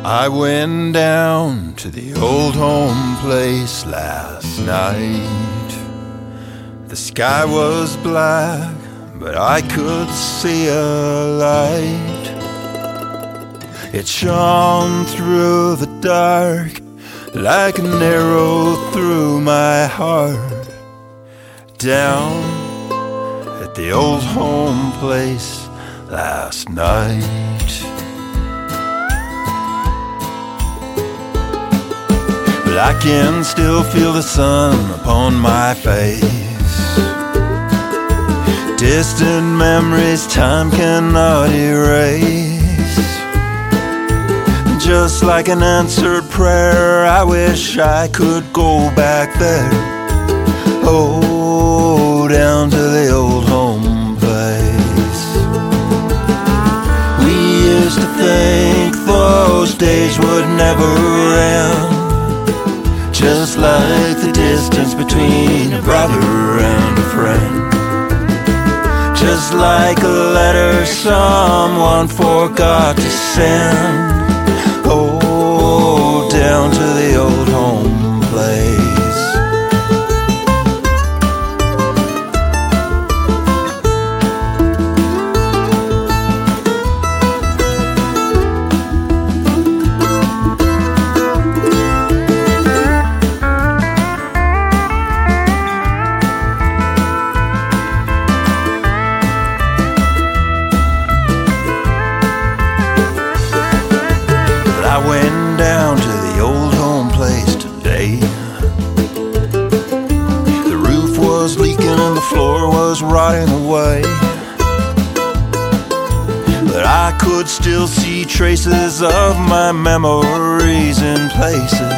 I went down to the old home place last night. The sky was black, but I could see a light. It shone through the dark like an arrow through my heart. Down at the old home place last night. But I can still feel the sun upon my face. Distant memories time cannot erase. Just like an answered prayer, I wish I could go back there. Oh, down to the old home place. We used to think those days would never end. Just like the distance between a brother and a friend. Just like a letter someone forgot to send. Oh, down to the old home place. I went down to the old home place today. The roof was leaking and the floor was rotting away. But I could still see traces of my memories in places.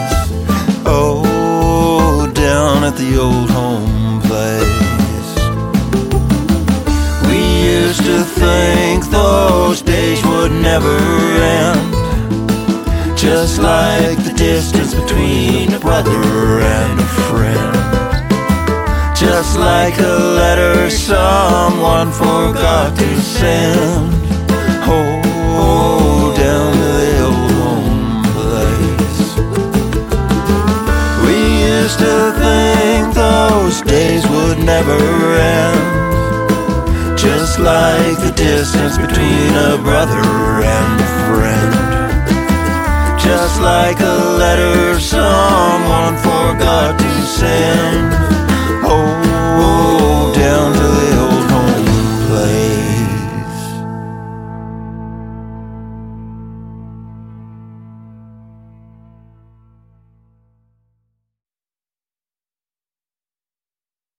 Oh, down at the old home place. We used to think those days would never end. Just like the distance between a brother and a friend. Just like a letter someone forgot to send. Oh, down to the old home place. We used to think those days would never end. Just like the distance between a brother and a friend. Just like a letter someone forgot to send. Oh,